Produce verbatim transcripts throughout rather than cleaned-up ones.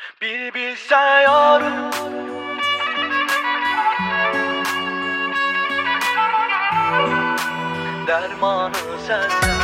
Bir bilsen yarım, dermanı sensin.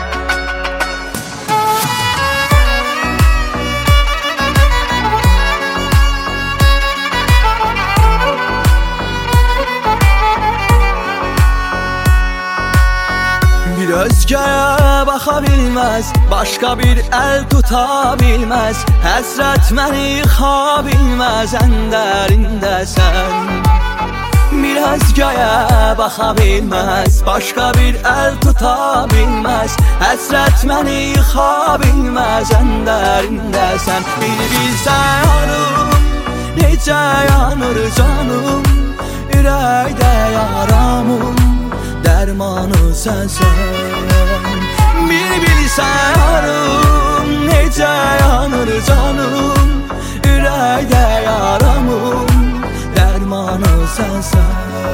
Bir özgəyə baxa bilməz, başqa bir əl tuta bilməz. Həsrət məni yıxa bilməz, ən dərindəsən. Bir özgəyə baxa bilməz, başqa bir əl tuta bilməz. Həsrət məni yıxa bilməz, ən dərindəsən. Bir bilsən yanım, necə yanır canım, ürəkdə yaramın dermanı sensen. Bir bilsen yarım, necə yanır canım, ürəkdə yaramın dermanı sensen.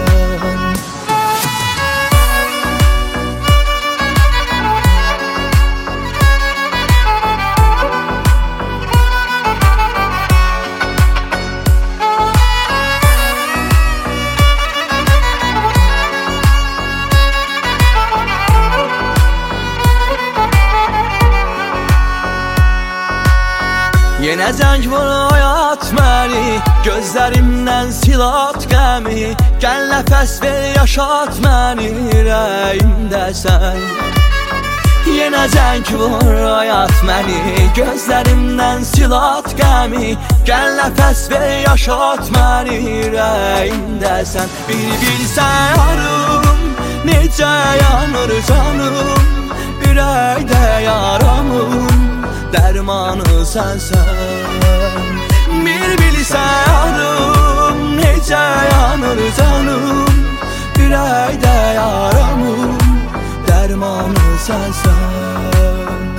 Yenə zəng vur oyat məni, gözlərimdən sil at qəmi. Gəl nəfəs ver yaşat məni, ürəyimdəsən. Yenə zəng vur oyat məni, gözlərimdən sil at qəmi. Gəl nəfəs ver yaşat məni, ürəyimdəsən. Bir bilsən yarım, necə yanır canım, ürəkdə yaramın dermanı sensen. Bir bilsen yarım, necə yanır canım, ürəkdə yaramın dermanı sensen.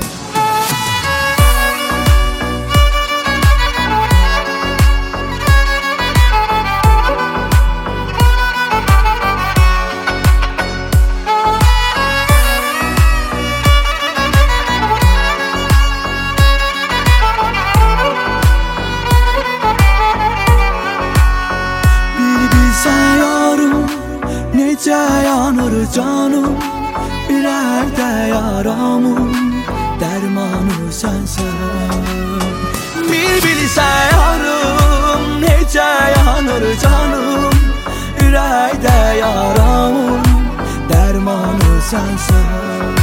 Necə yanır canım, ürəkdə yaramın dermanı sensen. Bir bilsən yarım, necə yanır canım, ürəkdə yaramın dermanı sensen.